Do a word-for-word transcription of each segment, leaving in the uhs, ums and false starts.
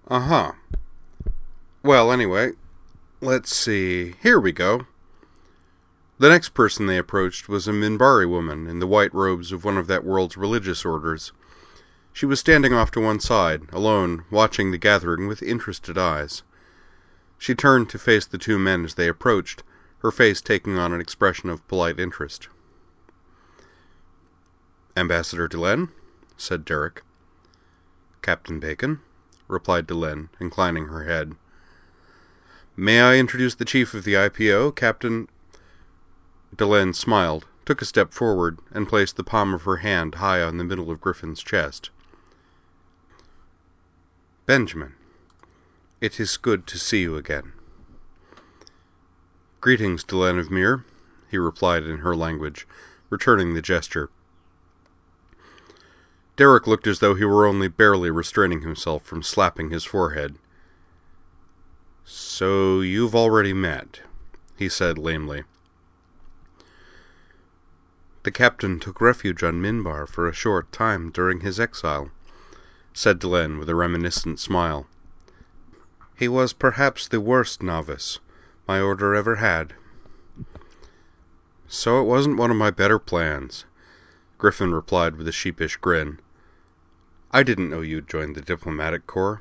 Uh-huh. Well, anyway, let's see. Here we go. The next person they approached was a Minbari woman in the white robes of one of that world's religious orders. She was standing off to one side, alone, watching the gathering with interested eyes. She turned to face the two men as they approached, her face taking on an expression of polite interest. "Ambassador Delenn?" said Derek. "Captain Bacon," replied Delenn, inclining her head. "May I introduce the chief of the I P O, Captain—" Delenn smiled, took a step forward, and placed the palm of her hand high on the middle of Griffin's chest. "Benjamin, it is good to see you again." "Greetings, Delenn of Myr," he replied in her language, returning the gesture. Derek looked as though he were only barely restraining himself from slapping his forehead. "So you've already met," he said lamely. "The captain took refuge on Minbar for a short time during his exile," said Delenn with a reminiscent smile. "He was perhaps the worst novice my order ever had." "So it wasn't one of my better plans," Griffin replied with a sheepish grin. "I didn't know you'd joined the diplomatic corps."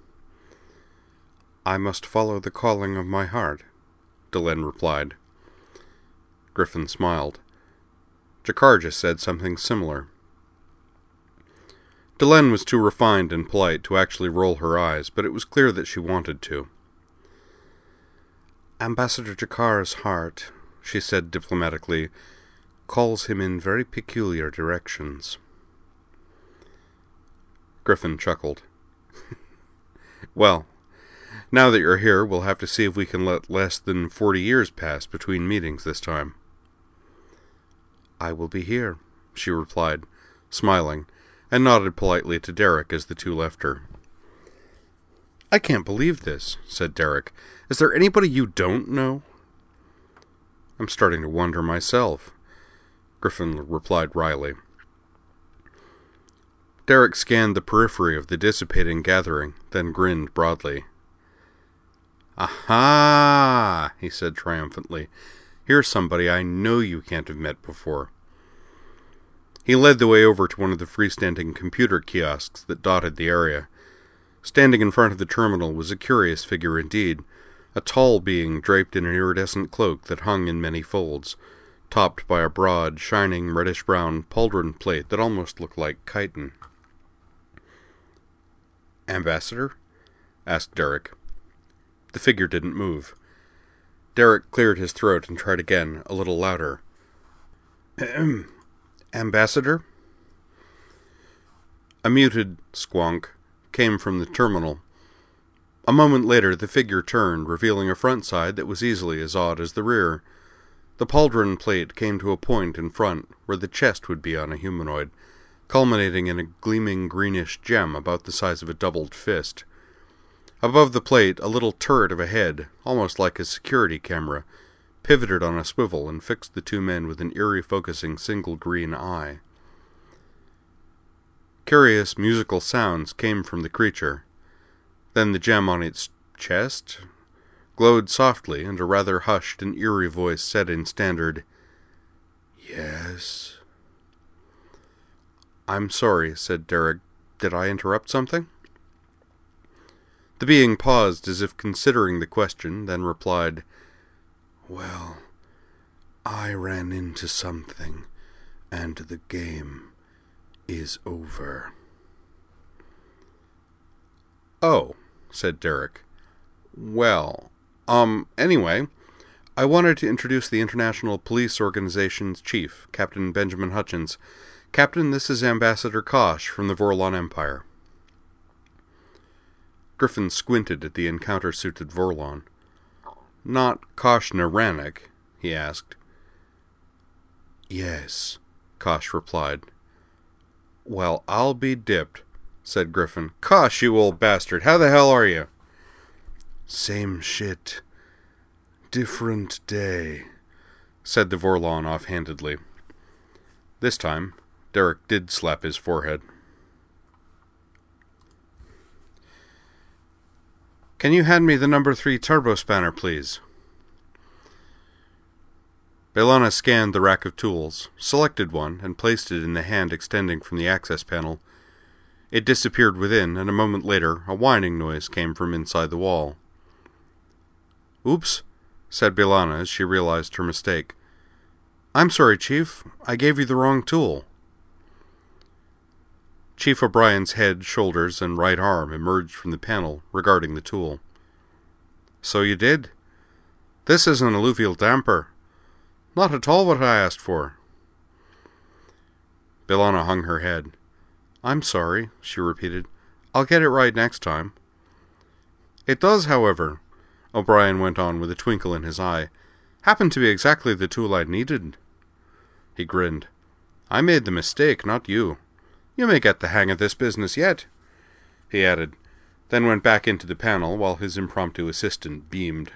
"I must follow the calling of my heart," Delenn replied. Griffin smiled. Jakarja said something similar. Delenn was too refined and polite to actually roll her eyes, but it was clear that she wanted to. "Ambassador Jakar's heart," she said diplomatically, "calls him in very peculiar directions." Griffin chuckled. "Well, now that you're here, we'll have to see if we can let less than forty years pass between meetings this time." "I will be here," she replied, smiling, and nodded politely to Derek as the two left her. "I can't believe this," said Derek. "Is there anybody you don't know?" "I'm starting to wonder myself," Griffin replied wryly. Derek scanned the periphery of the dissipating gathering, then grinned broadly. "Aha!" he said triumphantly. "Here's somebody I know you can't have met before." He led the way over to one of the freestanding computer kiosks that dotted the area. Standing in front of the terminal was a curious figure indeed, a tall being draped in an iridescent cloak that hung in many folds, topped by a broad, shining reddish-brown pauldron plate that almost looked like chitin. "Ambassador?" asked Derek. The figure didn't move. Derek cleared his throat and tried again, a little louder. "Ahem. Ambassador?" A muted squonk came from the terminal. A moment later the figure turned, revealing a front side that was easily as odd as the rear. The pauldron plate came to a point in front, where the chest would be on a humanoid, culminating in a gleaming greenish gem about the size of a doubled fist. Above the plate, a little turret of a head, almost like a security camera, pivoted on a swivel and fixed the two men with an eerie focusing single green eye. Curious musical sounds came from the creature. Then the gem on its chest glowed softly, and a rather hushed and eerie voice said in standard, "Yes?" "I'm sorry," said Derek. "Did I interrupt something?" The being paused as if considering the question, then replied, "Well, I ran into something, and the game is over." "Oh," said Derek. "Well, um, anyway, I wanted to introduce the International Police Organization's chief, Captain Benjamin Hutchins. Captain, this is Ambassador Kosh from the Vorlon Empire." Griffin squinted at the encounter-suited Vorlon. "Not Kosh Naranik?" he asked. "Yes," Kosh replied. "Well, I'll be dipped," said Griffin. "Kosh, you old bastard, how the hell are you?" "Same shit. Different day," said the Vorlon offhandedly. This time, Derek did slap his forehead. Can you hand me the number three turbo spanner, please? B'Elanna scanned the rack of tools, selected one, and placed it in the hand extending from the access panel. It disappeared within, and a moment later, a whining noise came from inside the wall. "Oops," said B'Elanna as she realized her mistake. "I'm sorry, Chief. I gave you the wrong tool." Chief O'Brien's head, shoulders, and right arm emerged from the panel, regarding the tool. "So you did? This is an alluvial damper. Not at all what I asked for." B'Elanna hung her head. "I'm sorry," she repeated. "I'll get it right next time." "It does, however," O'Brien went on with a twinkle in his eye, "happen to be exactly the tool I needed." He grinned. "I made the mistake, not you. You may get the hang of this business yet," he added, then went back into the panel while his impromptu assistant beamed.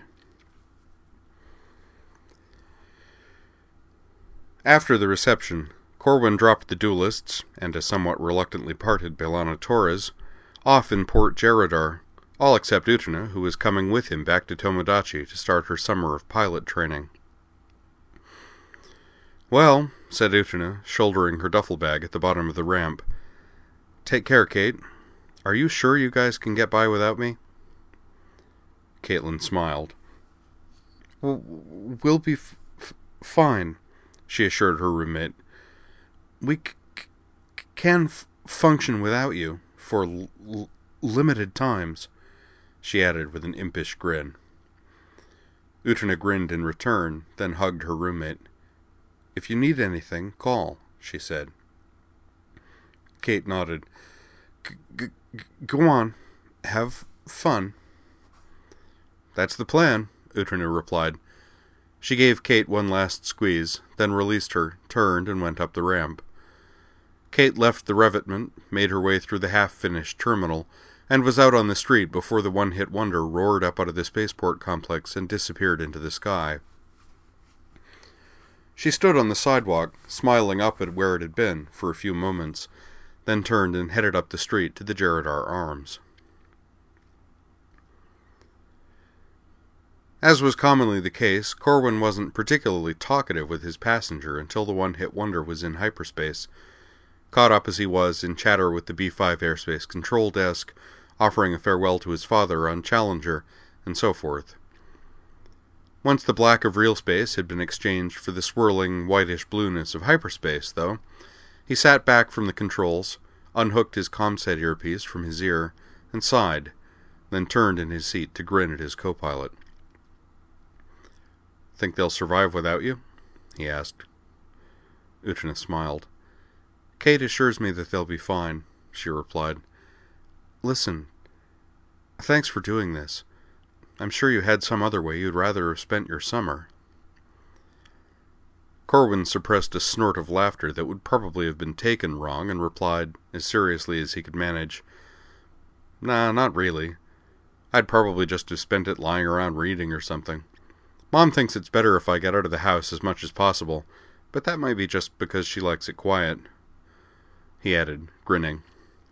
After the reception, Corwin dropped the duelists, and a somewhat reluctantly parted B'Elanna Torres, off in Port Jeradar, all except Utena, who was coming with him back to Tomodachi to start her summer of pilot training. "Well," said Utena, shouldering her duffel bag at the bottom of the ramp. "Take care, Kate. Are you sure you guys can get by without me?" Caitlin smiled. "Well, we'll be f- f- fine," she assured her roommate. "We c- c- can f- function without you, for l- l- limited times," she added with an impish grin. Utena grinned in return, then hugged her roommate. "If you need anything, call," she said. Kate nodded. G- g- go on. Have fun." "That's the plan," Utena replied. She gave Kate one last squeeze, then released her, turned, and went up the ramp. Kate left the revetment, made her way through the half-finished terminal, and was out on the street before the one-hit wonder roared up out of the spaceport complex and disappeared into the sky. She stood on the sidewalk, smiling up at where it had been, for a few moments, then turned and headed up the street to the Jeradar Arms. As was commonly the case, Corwin wasn't particularly talkative with his passenger until the one-hit wonder was in hyperspace, caught up as he was in chatter with the B five airspace control desk, offering a farewell to his father on Challenger, and so forth. Once the black of real space had been exchanged for the swirling, whitish blueness of hyperspace, though, he sat back from the controls, unhooked his comset earpiece from his ear, and sighed, then turned in his seat to grin at his co-pilot. "Think they'll survive without you?" he asked. Utena smiled. "Kate assures me that they'll be fine," she replied. "Listen, thanks for doing this. I'm sure you had some other way you'd rather have spent your summer." Corwin suppressed a snort of laughter that would probably have been taken wrong and replied, as seriously as he could manage, "Nah, not really. I'd probably just have spent it lying around reading or something. Mom thinks it's better if I get out of the house as much as possible, but that might be just because she likes it quiet," he added, grinning.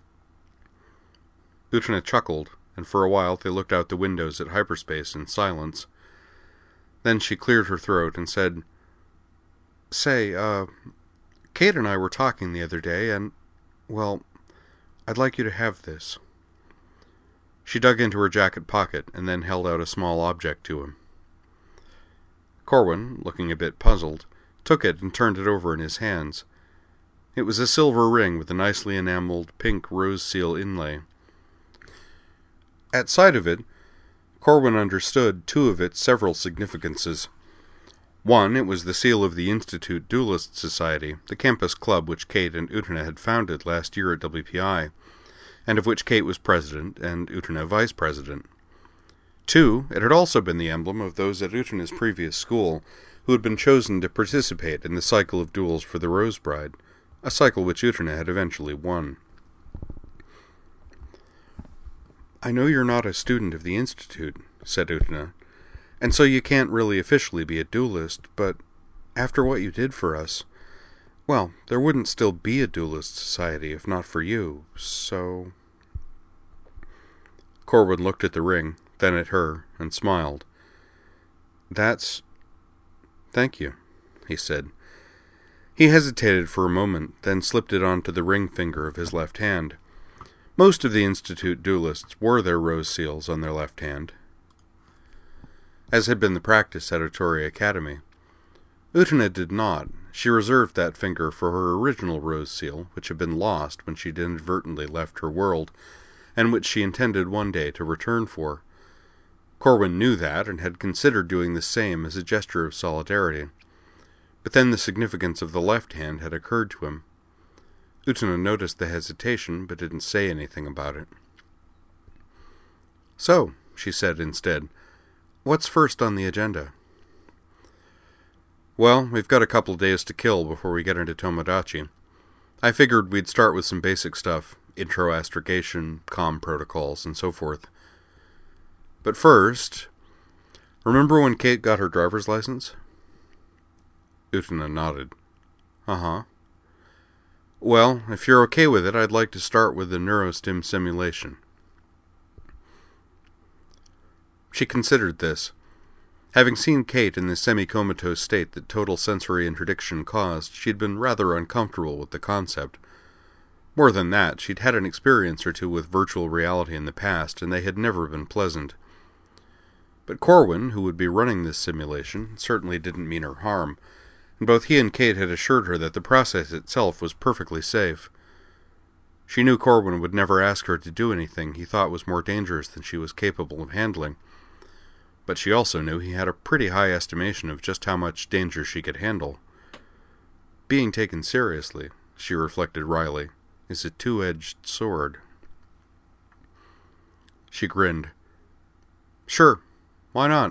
Utena chuckled, and for a while they looked out the windows at hyperspace in silence. Then she cleared her throat and said, "Say, uh, Kate and I were talking the other day, and, well, I'd like you to have this." She dug into her jacket pocket and then held out a small object to him. Corwin, looking a bit puzzled, took it and turned it over in his hands. It was a silver ring with a nicely enameled pink rose seal inlay. At sight of it, Corwin understood two of its several significances. One, it was the seal of the Institute Duelist Society, the campus club which Kate and Utena had founded last year at W P I, and of which Kate was president and Utena vice president. Two, it had also been the emblem of those at Utena's previous school who had been chosen to participate in the cycle of duels for the Rose Bride, a cycle which Utena had eventually won. "I know you're not a student of the Institute," said Utena, "and so you can't really officially be a duelist, but after what you did for us, well, there wouldn't still be a duelist society if not for you, so..." Corwin looked at the ring, then at her, and smiled. That's... Thank you, he said. He hesitated for a moment, then slipped it onto the ring finger of his left hand. Most of the Institute duelists wore their rose seals on their left hand, as had been the practice at Otori Academy. Utena did not. She reserved that finger for her original rose seal, which had been lost when she'd inadvertently left her world, and which she intended one day to return for. Corwin knew that, and had considered doing the same as a gesture of solidarity. But then the significance of the left hand had occurred to him. Utena noticed the hesitation, but didn't say anything about it. So, she said instead, what's first on the agenda? Well, we've got a couple of days to kill before we get into Tomodachi. I figured we'd start with some basic stuff, intro astrogation, comm protocols, and so forth. But first, remember when Kate got her driver's license? Utena nodded. Uh-huh. Well, if you're okay with it, I'd like to start with the neurostim simulation. She considered this. Having seen Kate in the semi-comatose state that total sensory interdiction caused, she'd been rather uncomfortable with the concept. More than that, she'd had an experience or two with virtual reality in the past, and they had never been pleasant. But Corwin, who would be running this simulation, certainly didn't mean her harm, and both he and Kate had assured her that the process itself was perfectly safe. She knew Corwin would never ask her to do anything he thought was more dangerous than she was capable of handling. But she also knew he had a pretty high estimation of just how much danger she could handle. Being taken seriously, she reflected wryly, is a two-edged sword. She grinned. Sure, why not?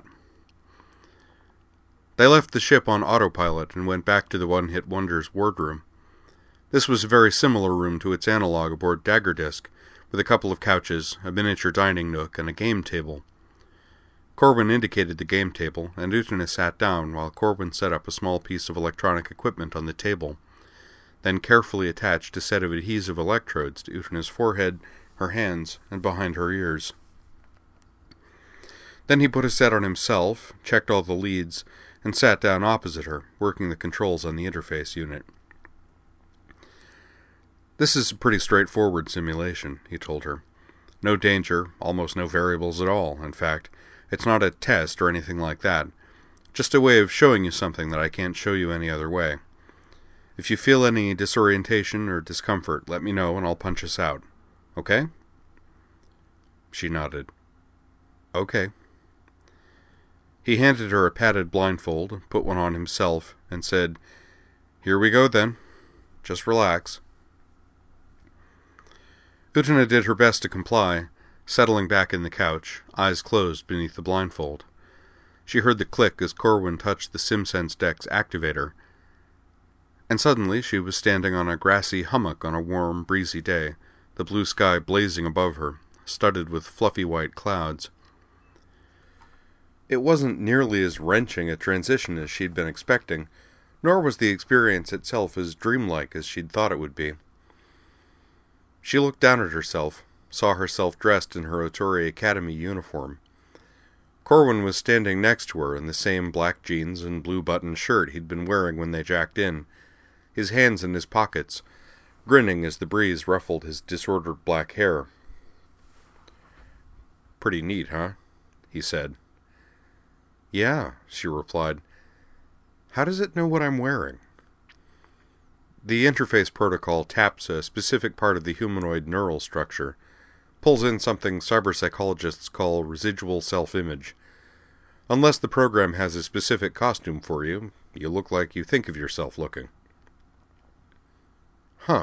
They left the ship on autopilot and went back to the One-Hit Wonder's wardroom. This was a very similar room to its analog aboard Dagger Disc, with a couple of couches, a miniature dining nook, and a game table. Corwin indicated the game table, and Utena sat down while Corwin set up a small piece of electronic equipment on the table, then carefully attached a set of adhesive electrodes to Utena's forehead, her hands, and behind her ears. Then he put a set on himself, checked all the leads, and sat down opposite her, working the controls on the interface unit. This is a pretty straightforward simulation, he told her. No danger, almost no variables at all, in fact. It's not a test or anything like that. Just a way of showing you something that I can't show you any other way. If you feel any disorientation or discomfort, let me know and I'll punch us out. Okay? She nodded. Okay. He handed her a padded blindfold, put one on himself, and said, Here we go then. Just relax. Utena did her best to comply, settling back in the couch, eyes closed beneath the blindfold. She heard the click as Corwin touched the SimSense Deck's activator, and suddenly she was standing on a grassy hummock on a warm, breezy day, the blue sky blazing above her, studded with fluffy white clouds. It wasn't nearly as wrenching a transition as she'd been expecting, nor was the experience itself as dreamlike as she'd thought it would be. She looked down at herself, saw herself dressed in her Otori Academy uniform. Corwin was standing next to her in the same black jeans and blue-buttoned shirt he'd been wearing when they jacked in, his hands in his pockets, grinning as the breeze ruffled his disordered black hair. Pretty neat, huh? He said. Yeah, she replied. How does it know what I'm wearing? The interface protocol taps a specific part of the humanoid neural structure, pulls in something cyberpsychologists call residual self-image. Unless the program has a specific costume for you, you look like you think of yourself looking. Huh.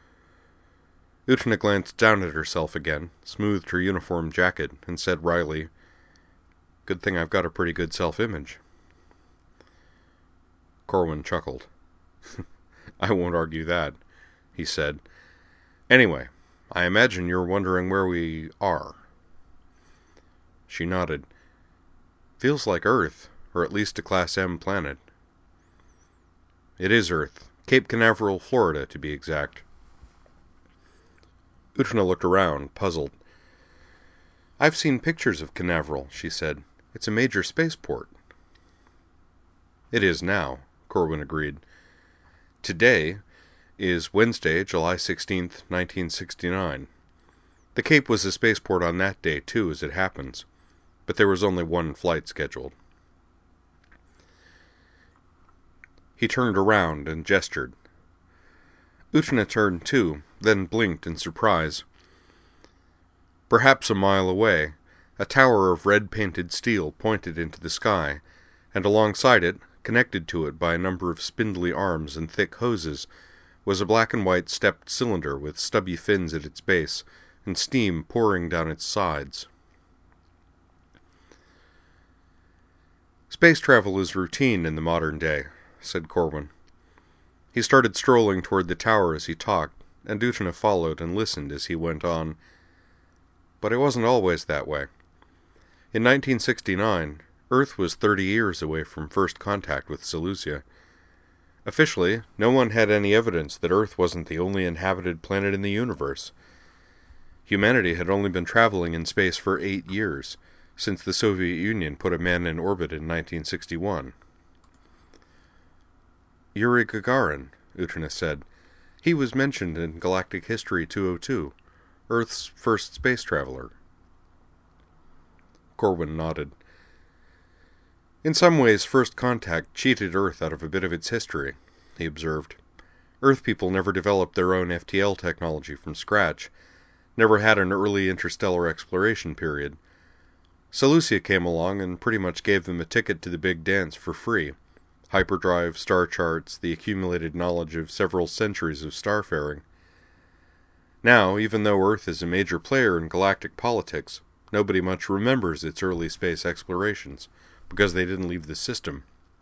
Utena glanced down at herself again, smoothed her uniform jacket, and said wryly, Good thing I've got a pretty good self-image. Corwin chuckled. I won't argue that, he said. Anyway, I imagine you're wondering where we are. She nodded. Feels like Earth, or at least a Class M planet. It is Earth. Cape Canaveral, Florida, to be exact. Utena looked around, puzzled. "I've seen pictures of Canaveral," she said. "It's a major spaceport." "It is now," Corwin agreed. "Today is Wednesday, July sixteenth, nineteen sixty-nine. The Cape was a spaceport on that day, too, as it happens, but there was only one flight scheduled." He turned around and gestured. Utna turned too, then blinked in surprise. Perhaps a mile away, a tower of red-painted steel pointed into the sky, and alongside it, connected to it by a number of spindly arms and thick hoses, was a black-and-white stepped cylinder with stubby fins at its base and steam pouring down its sides. "Space travel is routine in the modern day," said Corwin. He started strolling toward the tower as he talked, and Utna followed and listened as he went on. "But it wasn't always that way. In nineteen sixty-nine, Earth was thirty years away from first contact with Seleucia. Officially, no one had any evidence that Earth wasn't the only inhabited planet in the universe. Humanity had only been traveling in space for eight years, since the Soviet Union put a man in orbit in nineteen sixty-one. "Yuri Gagarin," Utna said. "He was mentioned in Galactic History two oh two, Earth's first space traveler." Corwin nodded. "In some ways, first contact cheated Earth out of a bit of its history," he observed. "Earth people never developed their own F T L technology from scratch, never had an early interstellar exploration period. Seleucia came along and pretty much gave them a ticket to the big dance for free. Hyperdrive, star charts, the accumulated knowledge of several centuries of starfaring. Now, even though Earth is a major player in galactic politics, nobody much remembers its early space explorations, because they didn't leave the system.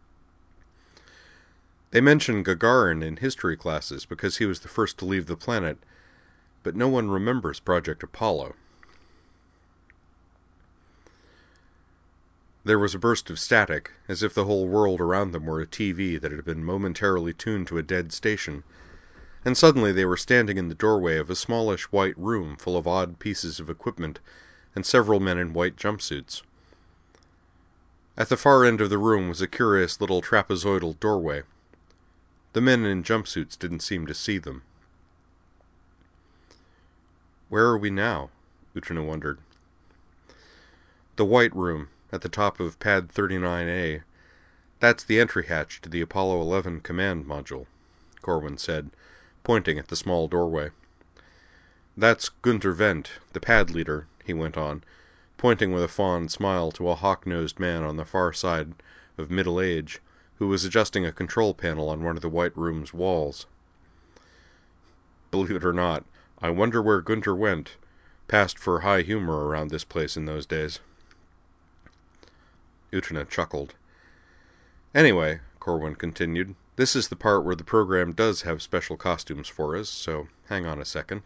They mention Gagarin in history classes because he was the first to leave the planet, but no one remembers Project Apollo." There was a burst of static, as if the whole world around them were a T V that had been momentarily tuned to a dead station, and suddenly they were standing in the doorway of a smallish white room full of odd pieces of equipment and several men in white jumpsuits. At the far end of the room was a curious little trapezoidal doorway. The men in jumpsuits didn't seem to see them. "Where are we now?" Utna wondered. "The white room, at the top of pad thirty-nine A. That's the entry hatch to the Apollo eleven command module," Corwin said, pointing at the small doorway. "That's Gunter Wendt, the pad leader," he went on, pointing with a fond smile to a hawk-nosed man on the far side of middle age, who was adjusting a control panel on one of the white room's walls. "Believe it or not, I wonder where Gunter went. Passed for high humor around this place in those days." Utna chuckled. "Anyway," Corwin continued, "this is the part where the program does have special costumes for us, so hang on a second."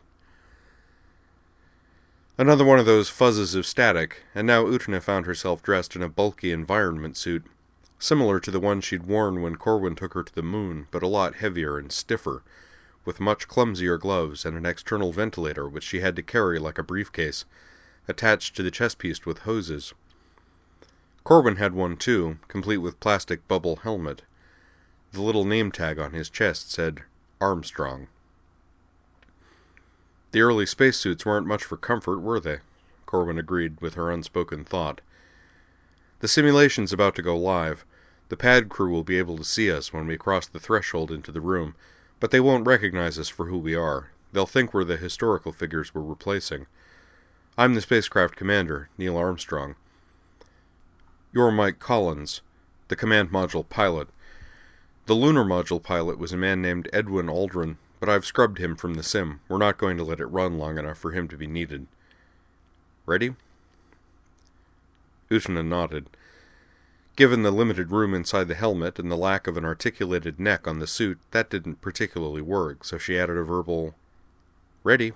Another one of those fuzzes of static, and now Utna found herself dressed in a bulky environment suit, similar to the one she'd worn when Corwin took her to the moon, but a lot heavier and stiffer, with much clumsier gloves and an external ventilator which she had to carry like a briefcase, attached to the chest piece with hoses. Corwin had one too, complete with plastic bubble helmet. The little name tag on his chest said, Armstrong. The early spacesuits weren't much for comfort, were they? Corwin agreed with her unspoken thought. The simulation's about to go live. The pad crew will be able to see us when we cross the threshold into the room, but they won't recognize us for who we are. They'll think we're the historical figures we're replacing. I'm the spacecraft commander, Neil Armstrong. You're Mike Collins, the command module pilot. The lunar module pilot was a man named Edwin Aldrin, but I've scrubbed him from the sim. We're not going to let it run long enough for him to be needed. Ready? Utna nodded. Given the limited room inside the helmet and the lack of an articulated neck on the suit, that didn't particularly work, so she added a verbal, Ready.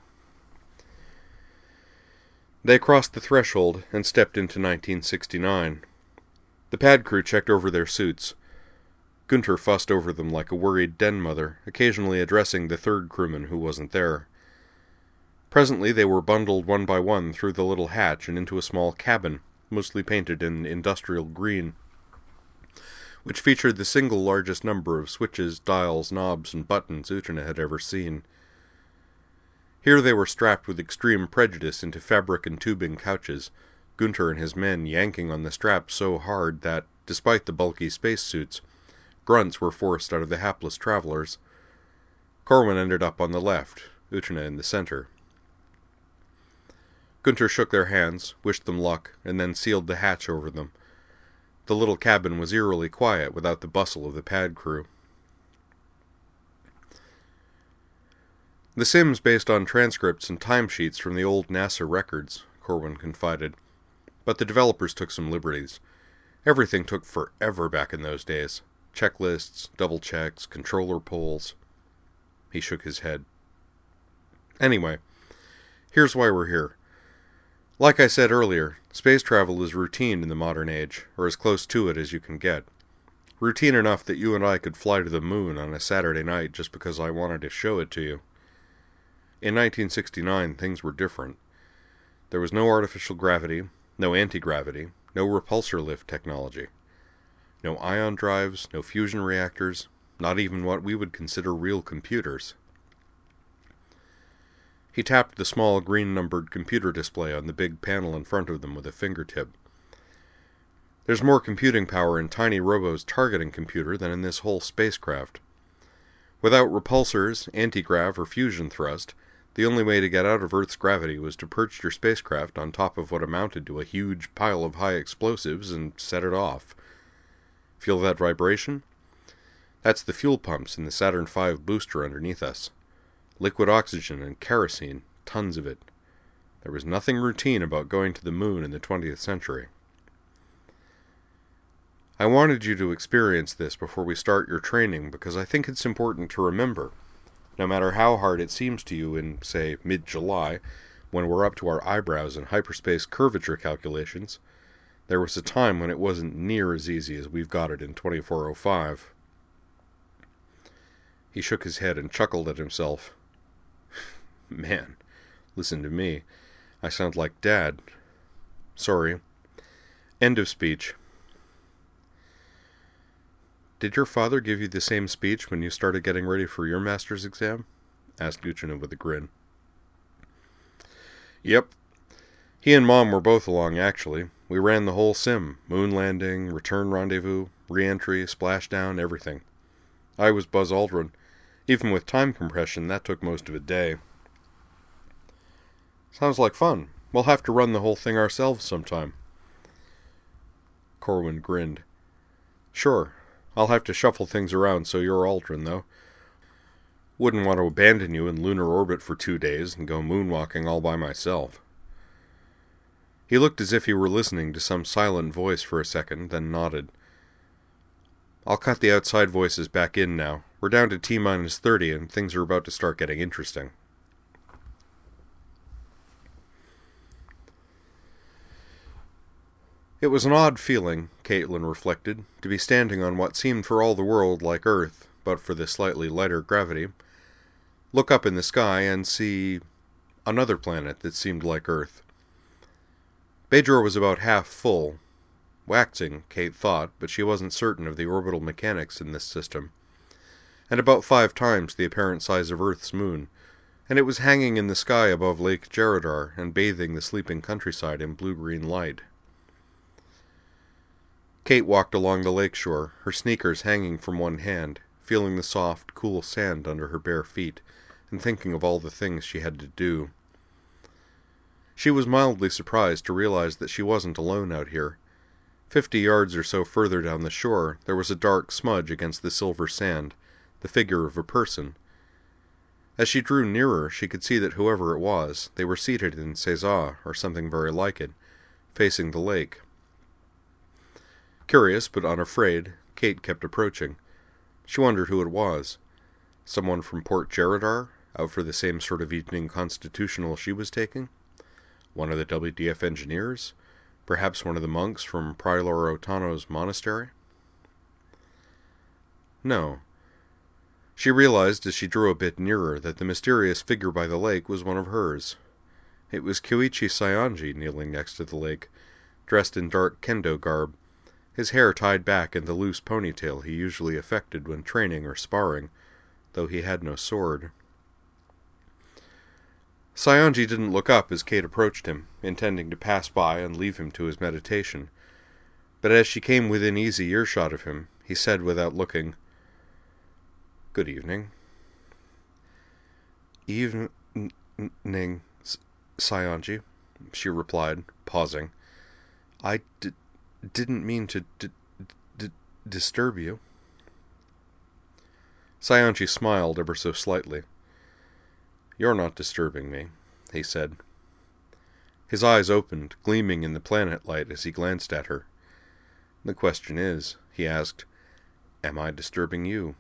They crossed the threshold and stepped into nineteen sixty-nine. The pad crew checked over their suits. Gunter fussed over them like a worried den mother, occasionally addressing the third crewman who wasn't there. Presently they were bundled one by one through the little hatch and into a small cabin, mostly painted in industrial green, which featured the single largest number of switches, dials, knobs, and buttons Utena had ever seen. Here they were strapped with extreme prejudice into fabric and tubing couches, Gunter and his men yanking on the straps so hard that, despite the bulky spacesuits, grunts were forced out of the hapless travelers. Corwin ended up on the left, Utena in the center. Gunter shook their hands, wished them luck, and then sealed the hatch over them. The little cabin was eerily quiet without the bustle of the pad crew. The sim's based on transcripts and timesheets from the old NASA records, Corwin confided. But the developers took some liberties. Everything took forever back in those days. Checklists, double checks, controller polls. He shook his head. Anyway, here's why we're here. Like I said earlier, space travel is routine in the modern age, or as close to it as you can get. Routine enough that you and I could fly to the moon on a Saturday night just because I wanted to show it to you. In nineteen sixty-nine, things were different. There was no artificial gravity, no anti-gravity, no repulsor lift technology. No ion drives, no fusion reactors, not even what we would consider real computers. He tapped the small green-numbered computer display on the big panel in front of them with a fingertip. There's more computing power in Tiny Robo's targeting computer than in this whole spacecraft. Without repulsors, anti-grav, or fusion thrust, the only way to get out of Earth's gravity was to perch your spacecraft on top of what amounted to a huge pile of high explosives and set it off. Feel that vibration? That's the fuel pumps in the Saturn five booster underneath us. Liquid oxygen and kerosene, tons of it. There was nothing routine about going to the moon in the twentieth century. I wanted you to experience this before we start your training because I think it's important to remember. No matter how hard it seems to you in, say, mid-July, when we're up to our eyebrows in hyperspace curvature calculations, there was a time when it wasn't near as easy as we've got it in twenty-four oh five. He shook his head and chuckled at himself. Man, listen to me. I sound like Dad. Sorry. End of speech. Did your father give you the same speech when you started getting ready for your master's exam? Asked Utena with a grin. Yep. He and Mom were both along, actually. We ran the whole sim. Moon landing, return rendezvous, re-entry, splashdown, everything. I was Buzz Aldrin. Even with time compression, that took most of a day. Sounds like fun. We'll have to run the whole thing ourselves sometime. Corwin grinned. Sure. I'll have to shuffle things around so you're Aldrin, though. Wouldn't want to abandon you in lunar orbit for two days and go moonwalking all by myself. He looked as if he were listening to some silent voice for a second, then nodded. I'll cut the outside voices back in now. We're down to T minus thirty and things are about to start getting interesting. It was an odd feeling, Caitlin reflected, to be standing on what seemed for all the world like Earth, but for the slightly lighter gravity. Look up in the sky and see another planet that seemed like Earth. Bajor was about half full. Waxing, Kate thought, but she wasn't certain of the orbital mechanics in this system. And about five times the apparent size of Earth's moon, and it was hanging in the sky above Lake Geradar and bathing the sleeping countryside in blue-green light. Kate walked along the lakeshore, her sneakers hanging from one hand, feeling the soft, cool sand under her bare feet, and thinking of all the things she had to do. She was mildly surprised to realize that she wasn't alone out here. Fifty yards or so further down the shore, there was a dark smudge against the silver sand, the figure of a person. As she drew nearer, she could see that whoever it was, they were seated in Cesar, or something very like it, facing the lake. Curious, but unafraid, Kate kept approaching. She wondered who it was. Someone from Port Geradar, out for the same sort of evening constitutional she was taking? One of the W D F engineers? Perhaps one of the monks from Prior Otano's monastery? No. She realized as she drew a bit nearer that the mysterious figure by the lake was one of hers, It was Kyoichi Saionji kneeling next to the lake, dressed in dark kendo garb, his hair tied back in the loose ponytail he usually affected when training or sparring, though he had no sword. Saionji didn't look up as Kate approached him, intending to pass by and leave him to his meditation, but as she came within easy earshot of him, he said without looking, "Good evening." "Evening, Saionji," she replied, pausing. "I d- didn't mean to d- d- disturb you." Saionji smiled ever so slightly. "You're not disturbing me," he said. His eyes opened, gleaming in the planet light as he glanced at her. "The question is," he asked, "am I disturbing you?"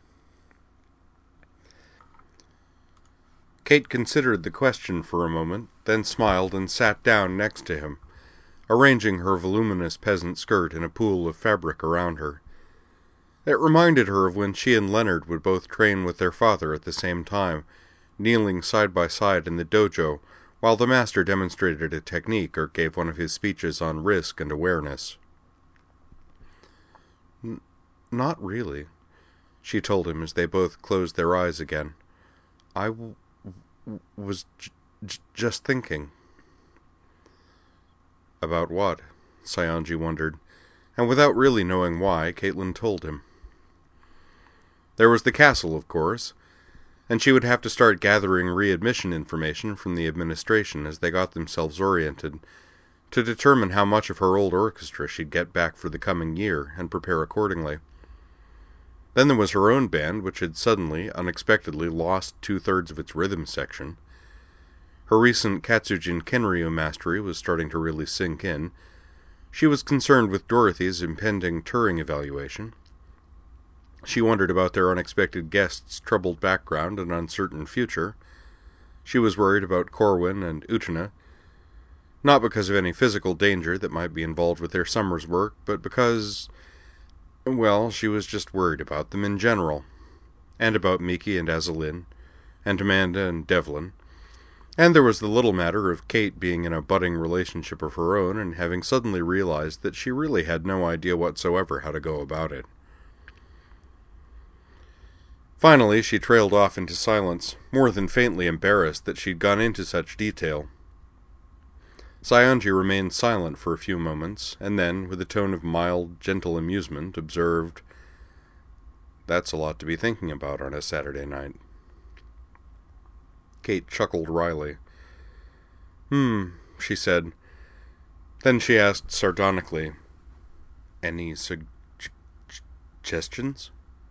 Kate considered the question for a moment, then smiled and sat down next to him, arranging her voluminous peasant skirt in a pool of fabric around her. It reminded her of when she and Leonard would both train with their father at the same time, kneeling side by side in the dojo while the master demonstrated a technique or gave one of his speeches on risk and awareness. N- not really, she told him as they both closed their eyes again. I w- w- was j- j- just thinking. About what? Saionji wondered, and without really knowing why, Caitlin told him. There was the castle, of course, and she would have to start gathering readmission information from the administration as they got themselves oriented, to determine how much of her old orchestra she'd get back for the coming year, and prepare accordingly. Then there was her own band, which had suddenly, unexpectedly lost two-thirds of its rhythm section. Her recent Katsujin Kenryu mastery was starting to really sink in. She was concerned with Dorothy's impending Turing evaluation. She wondered about their unexpected guest's troubled background and uncertain future. She was worried about Corwin and Utena, not because of any physical danger that might be involved with their summer's work, but because, well, she was just worried about them in general, and about Miki and Azalin, and Amanda and Devlin. And there was the little matter of Kate being in a budding relationship of her own and having suddenly realized that she really had no idea whatsoever how to go about it. Finally, she trailed off into silence, more than faintly embarrassed that she'd gone into such detail. Saionji remained silent for a few moments, and then, with a tone of mild, gentle amusement, observed, "That's a lot to be thinking about on a Saturday night." Kate chuckled wryly. "Hmm," she said. Then she asked sardonically, "Any sug- suggestions?"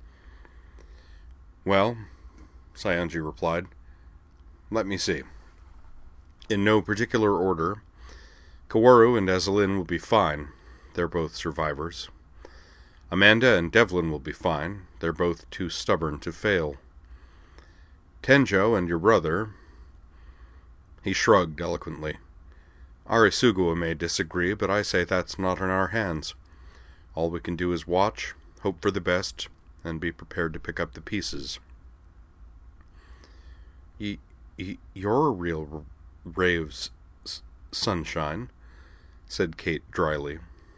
"Well," Saionji replied, "let me see. In no particular order, Kaworu and Azalin will be fine. They're both survivors. Amanda and Devlin will be fine. They're both too stubborn to fail. Tenjo and your brother..." He shrugged eloquently. "Arisugawa may disagree, but I say that's not in our hands. All we can do is watch, hope for the best, and be prepared to pick up the pieces." Y- y- "You're a real r- ray of s- s- sunshine," said Kate dryly.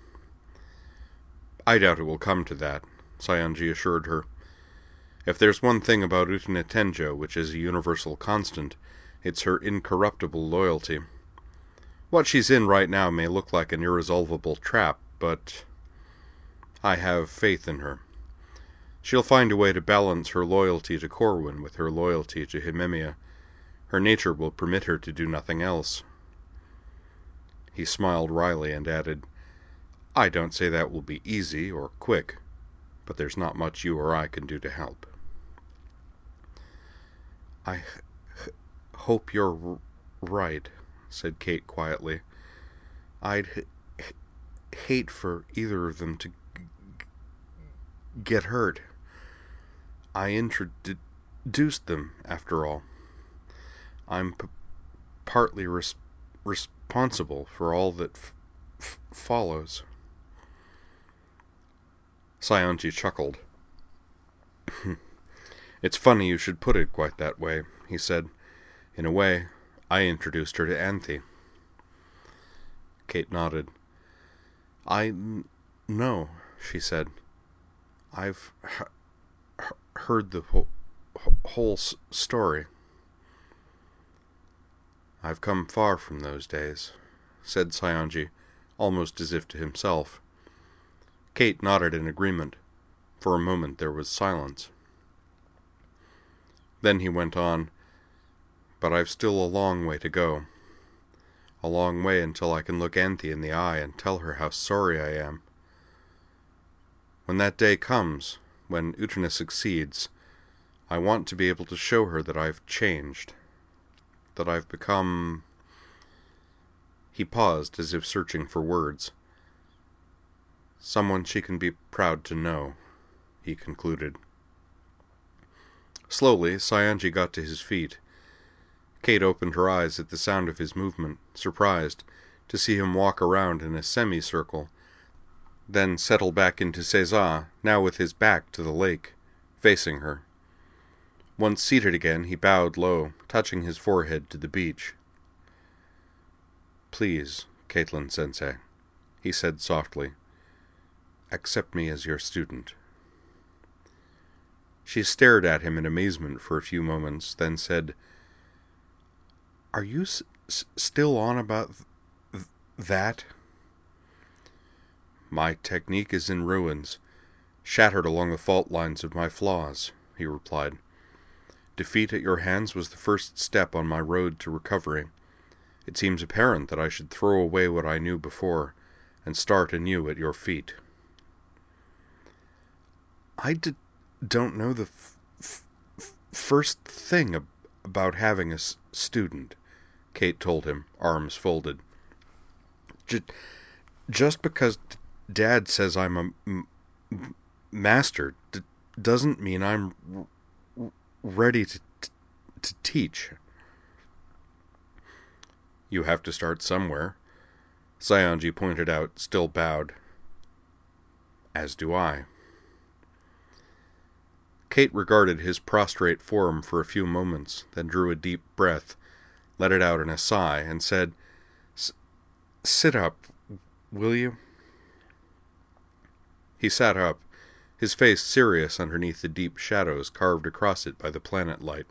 "I doubt it will come to that," Saionji assured her. "If there's one thing about Utena Tenjo which is a universal constant, it's her incorruptible loyalty. What she's in right now may look like an irresolvable trap, but I have faith in her. She'll find a way to balance her loyalty to Corwin with her loyalty to Himemia. Her nature will permit her to do nothing else." He smiled wryly and added, "I don't say that will be easy or quick, but there's not much you or I can do to help." "I h- h- hope you're r- right," said Kate quietly. "I'd h- h- hate for either of them to g- g- get hurt. I introduced them, after all. I'm p- partly res- responsible for all that f- f- follows." Saionji chuckled. "It's funny you should put it quite that way," he said. "In a way, I introduced her to Anthe." Kate nodded. I n- know, she said. I've h- heard the whole, whole s- story. I've come far from those days, said Saionji, almost as if to himself. Kate nodded in agreement. For a moment there was silence. Then he went on, but I've still a long way to go. A long way until I can look Anthe in the eye and tell her how sorry I am. When that day comes, when Utena succeeds, I want to be able to show her that I've changed, that I've become... He paused as if searching for words. Someone she can be proud to know, he concluded. Slowly, Saionji got to his feet. Kate opened her eyes at the sound of his movement, surprised to see him walk around in a semicircle, then settle back into Seiza, now with his back to the lake, facing her. Once seated again, he bowed low, touching his forehead to the beach. Please, Caitlin-sensei, he said softly, accept me as your student. She stared at him in amazement for a few moments, then said, Are you s- s- still on about th- that? My technique is in ruins, shattered along the fault lines of my flaws, he replied. Defeat at your hands was the first step on my road to recovery. It seems apparent that I should throw away what I knew before and start anew at your feet. I d- don't know the f- f- first thing ab- about having a s- student, Kate told him, arms folded. J- just because d- Dad says I'm a m- master d- doesn't mean I'm r- ready to, t- to teach. You have to start somewhere, Saionji pointed out, still bowed. As do I. Kate regarded his prostrate form for a few moments, then drew a deep breath, let it out in a sigh, and said, Sit up, will you? He sat up, his face serious underneath the deep shadows carved across it by the planet light.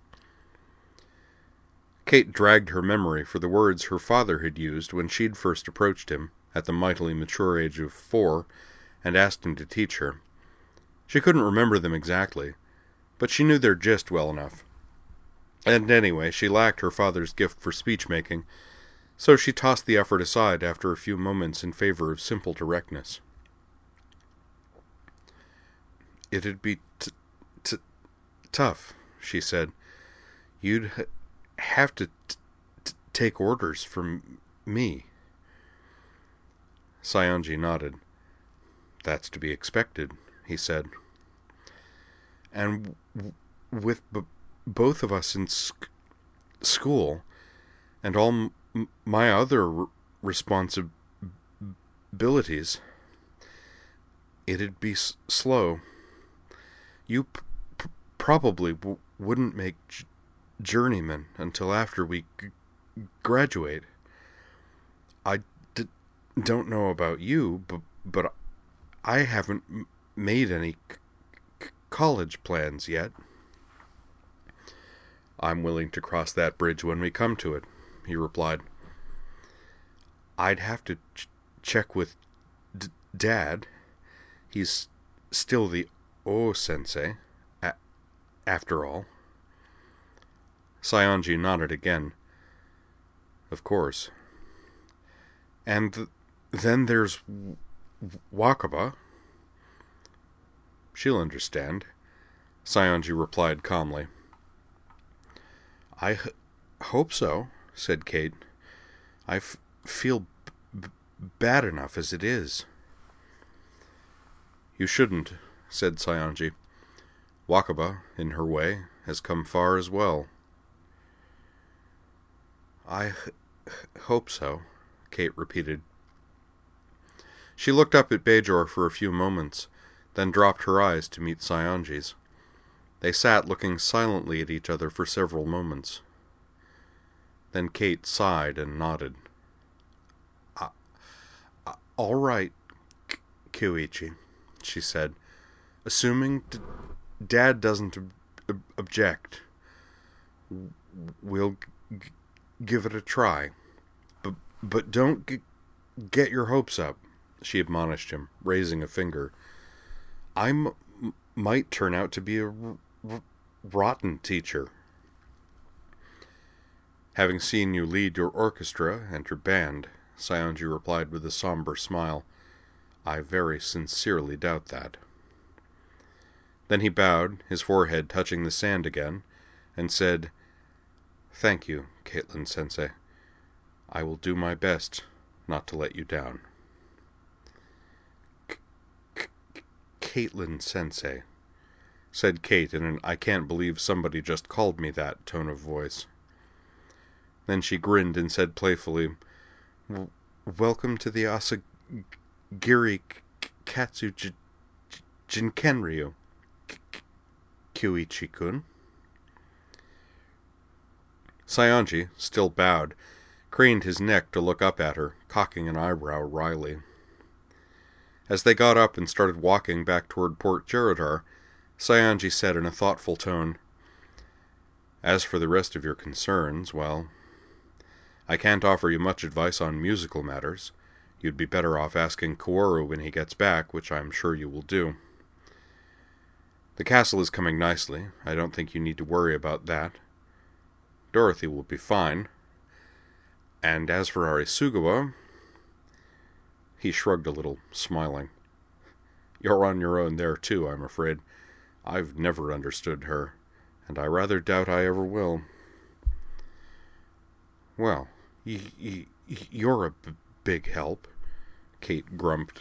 Kate dragged her memory for the words her father had used when she'd first approached him, at the mightily mature age of four, and asked him to teach her. She couldn't remember them exactly, but she knew their gist well enough. And anyway, she lacked her father's gift for speech-making, so she tossed the effort aside after a few moments in favor of simple directness. It'd be t- t- tough, she said. You'd ha- have to t- t- take orders from me. Saionji nodded. That's to be expected, he said. And w- with b- both of us in sc- school, and all m- my other r- responsibilities, it'd be s- slow. You p- p- probably w- wouldn't make j- journeyman until after we g- graduate. I d- don't know about you, b- but I haven't m- made any c- c- college plans yet. I'm willing to cross that bridge when we come to it, he replied. I'd have to ch- check with d- Dad. He's still the O-sensei, a- after all. Saionji nodded again. Of course. And th- then there's w- Wakaba. She'll understand, Saionji replied calmly. I h- hope so, said Kate. I f- feel b- bad enough as it is. You shouldn't, said Saionji. Wakaba, in her way, has come far as well. I h- hope so, Kate repeated. She looked up at Bajor for a few moments, then dropped her eyes to meet Saionji's. They sat looking silently at each other for several moments. Then Kate sighed and nodded. I, All right, K- Kyoichi, she said, assuming d- Dad doesn't ob- ob- object, we'll g- give it a try. But, but don't g- get your hopes up, she admonished him, raising a finger. I m- might turn out to be a r- r- rotten teacher. Having seen you lead your orchestra and your band, Saionji replied with a somber smile, I very sincerely doubt that. Then he bowed, his forehead touching the sand again, and said, Thank you, Caitlin-sensei. I will do my best not to let you down. Caitlin-sensei, said Kate in an I can't believe somebody just called me that tone of voice. Then she grinned and said playfully, Welcome to the Asagiri Katsu Jinkenryu, Kyoichi-kun. Saionji, still bowed, craned his neck to look up at her, cocking an eyebrow wryly. As they got up and started walking back toward Port Jarodar, Saionji said in a thoughtful tone, As for the rest of your concerns, well, I can't offer you much advice on musical matters. You'd be better off asking Kaworu when he gets back, which I'm sure you will do. The castle is coming nicely. I don't think you need to worry about that. Dorothy will be fine. And as for Arisugawa, he shrugged a little, smiling. You're on your own there, too, I'm afraid. I've never understood her, and I rather doubt I ever will. Well, y- y- you're a b- big help, Kate grumped.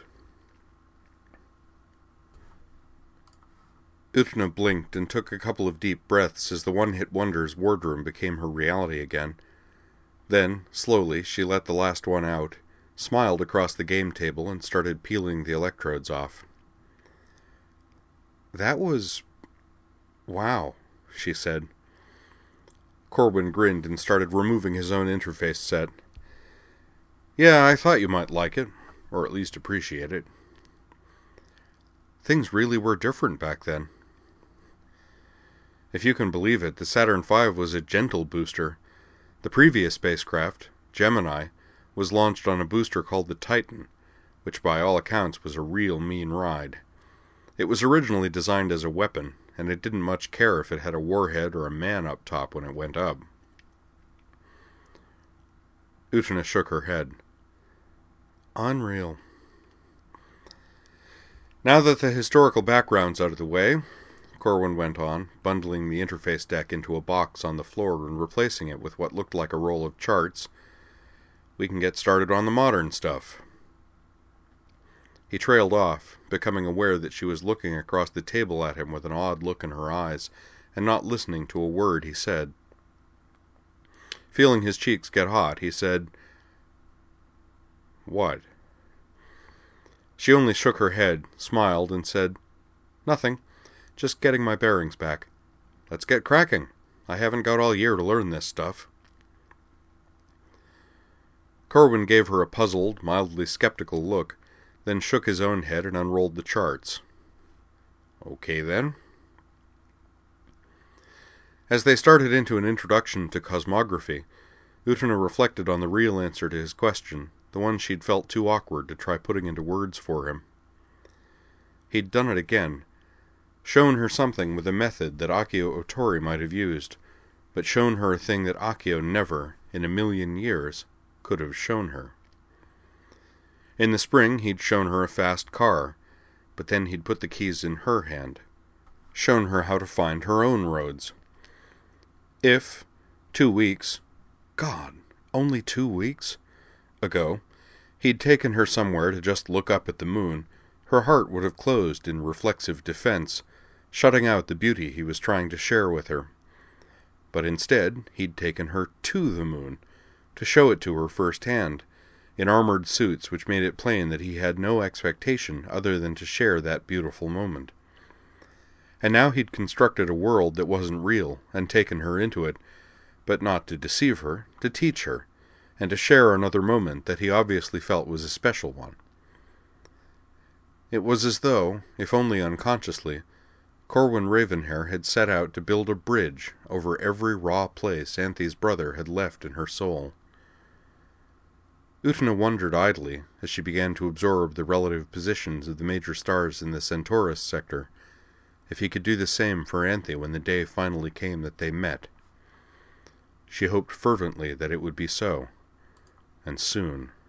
Utena blinked and took a couple of deep breaths as the one-hit wonder's wardroom became her reality again. Then, slowly, she let the last one out, smiled across the game table, and started peeling the electrodes off. That was... wow, she said. Corwin grinned and started removing his own interface set. Yeah, I thought you might like it, or at least appreciate it. Things really were different back then. If you can believe it, the Saturn five was a gentle booster. The previous spacecraft, Gemini, was launched on a booster called the Titan, which by all accounts was a real mean ride. It was originally designed as a weapon, and it didn't much care if it had a warhead or a man up top when it went up. Utena shook her head. Unreal. Now that the historical background's out of the way, Corwin went on, bundling the interface deck into a box on the floor and replacing it with what looked like a roll of charts, we can get started on the modern stuff. He trailed off, becoming aware that she was looking across the table at him with an odd look in her eyes, and not listening to a word he said. Feeling his cheeks get hot, he said, What? She only shook her head, smiled, and said, Nothing. Just getting my bearings back. Let's get cracking. I haven't got all year to learn this stuff. Corwin gave her a puzzled, mildly skeptical look, then shook his own head and unrolled the charts. Okay, then. As they started into an introduction to cosmography, Utena reflected on the real answer to his question, the one she'd felt too awkward to try putting into words for him. He'd done it again, shown her something with a method that Akio Otori might have used, but shown her a thing that Akio never, in a million years, could have shown her. In the spring, he'd shown her a fast car, but then he'd put the keys in her hand, shown her how to find her own roads. If, two weeks, God, only two weeks, ago, he'd taken her somewhere to just look up at the moon, her heart would have closed in reflexive defense, shutting out the beauty he was trying to share with her. But instead, he'd taken her to the moon, to show it to her firsthand, in armored suits which made it plain that he had no expectation other than to share that beautiful moment. And now he'd constructed a world that wasn't real, and taken her into it, but not to deceive her, to teach her, and to share another moment that he obviously felt was a special one. It was as though, if only unconsciously, Corwin Ravenhair had set out to build a bridge over every raw place Anthe's brother had left in her soul. Utna wondered idly, as she began to absorb the relative positions of the major stars in the Centaurus sector, if he could do the same for Anthe when the day finally came that they met. She hoped fervently that it would be so, and soon.